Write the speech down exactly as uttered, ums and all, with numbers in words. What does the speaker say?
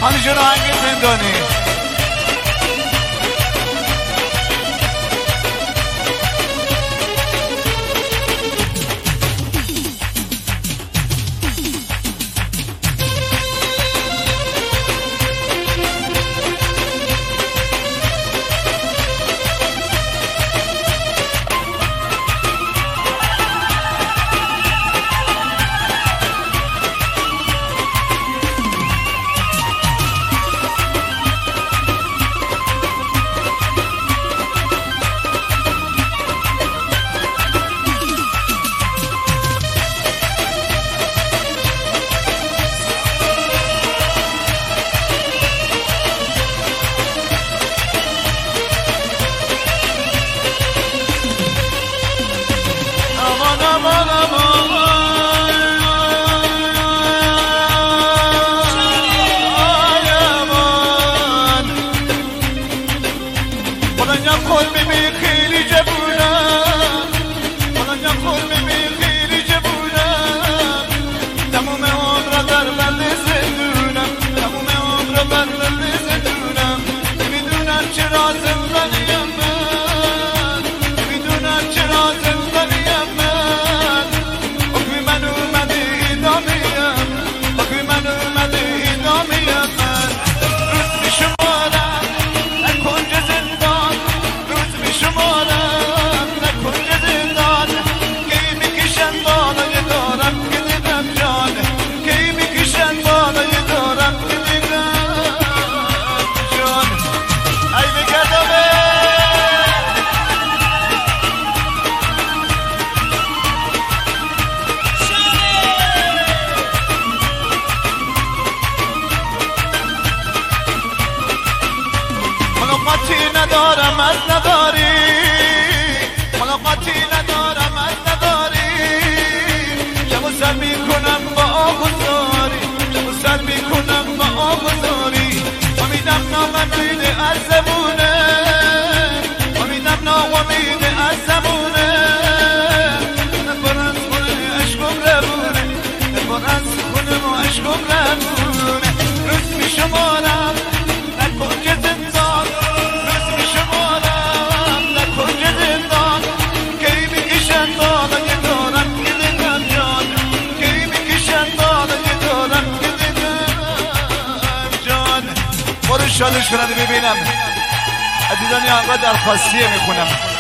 هانی جون آهنگ زندانی ندارم از نداری ملاقاتی ندارم از نداری جمع سر میکنم با آگذاری جمع سر میکنم با آگذاری امیدم ناممیده از زبونه امیدم ناممیده از زبونه نبر از خونه عشقم ربونه نبر از خونه و عشقم ربونه روز میشمارم نکن که زندان شادش کنم ببینم عزیزانی آنقدر درخواستیه میخونم